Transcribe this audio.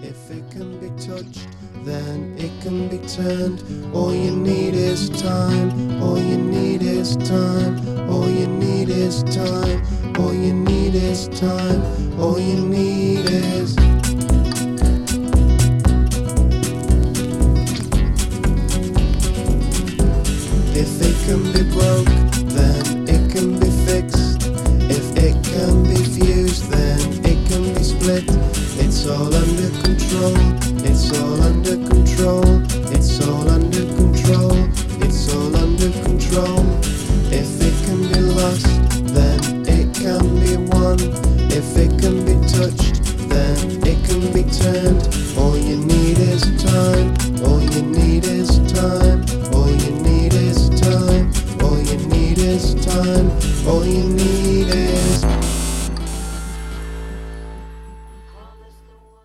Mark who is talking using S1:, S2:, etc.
S1: If it can be touched, then it can be turned. All you need is time. All you need is time. All you need is time. All you need is time. All you need is. If it can be broke, then it can be fixed. If it can be fused, then it can be split. It's all under control. It's all under control. It's all under control. It's all under control. If it can be lost, then it can be won. If it can be touched, then it can be turned. All